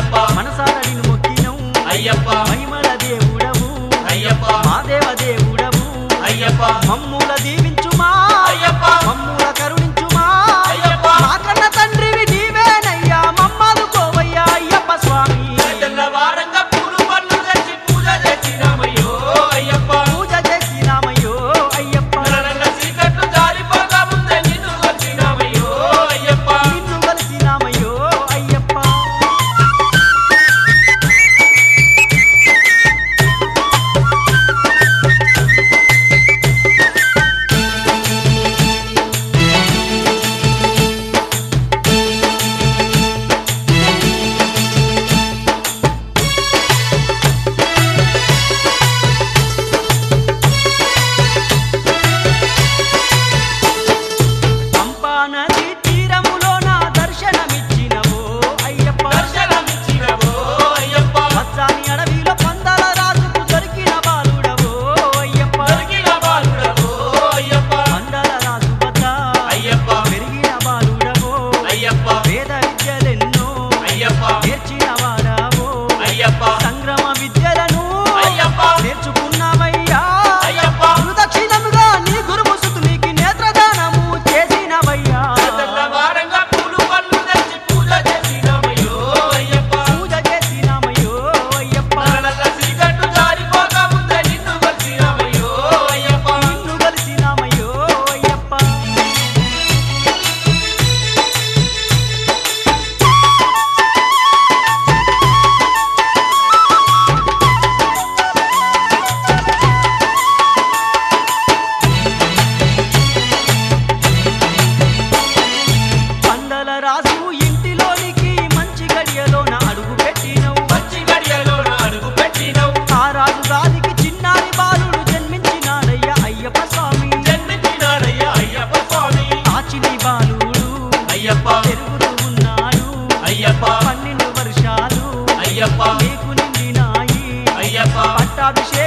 అయ్యప్ప మనసార నిన్ను మొక్కినం అయ్యప్ప మహిమల దేవుడవు అయ్యప్ప మా దేవ దేవుడవు అయ్యప్ప మమ్ముల దీవించుమా అయ్యప్ప మమ్ముల కరుణించుమా అయ్యప్ప మా కన్న తండ్రివి నీవేనయ్యా మమ్మలు కోవయ్యా అయ్యప్ప స్వామి తెల్లవారంగా పూలు పళ్ళు తెచ్చి పూజ చేసినామయ్యో అయ్యప్ప పూజ చేసినామయ్యో అయ్యప్ప నల్ల చీకట్లు జారిపోగా ముందే నిన్ను వచ్చినామయ్యో అయ్యప్ప నిన్ను కలిసినామయ్యో అయ్యప్ప పంపా నది తీరములో నా దర్శనమిచ్చినవో అయ్యప్ప దర్శనమిచ్చినవో అయ్యప్ప పచ్చాని అడవిలో పందల రాజుకు దొరికిన బాలుడవో అయ్యప్ప దొరికిన బాలుడవో అయ్యప్ప మండల రాజు వద్ద అయ్యప్ప పెరిగిన బాలుడవో అయ్యప్ప వేద విద్యలెన్నో అయ్యప్ప నేర్చిన వాడావో అయ్యప్ప సంగ్రమ విద్యలను అయ్యప్ప నేర్చుకున్నావయ్యా అయ్యప్ప గురుదక్షిణముగా నీ గురుముసుతునికి నేత్రదానము చేసినవయ్యా తెల్లవారంగా పూలు పళ్ళు తెచ్చి పూజ చేసినామయ్యో అయ్యప్ప పూజ చేసినామయ్యో అయ్యప్ప నల్ల చీకట్లు జారిపోగా ముందే నిన్ను వచ్చినామయ్యో అయ్యప్ప నిన్ను కలిసినామయ్యో అయ్యప్ప పండల రాజు ఇంటిలోనికి మంచి గడియలోన అడుగు పెట్టినవు మంచి గడియలోన అడుగు పెట్టినవు ఆ రాజు గారికి చిన్నారి బాలుడు జన్మించినాడయ్యా అయ్యప్ప స్వామి జన్మించినాడయ్యా అయ్యప్ప స్వామి ఆ చిన్ని బాలుడు అయ్యప్ప పెరుగుతూ ఉన్నాడు అయ్యప్ప 12 వర్షాలు అయ్యప్ప నీకు నిండినాయి అయ్యప్ప పట్టాభిషేకం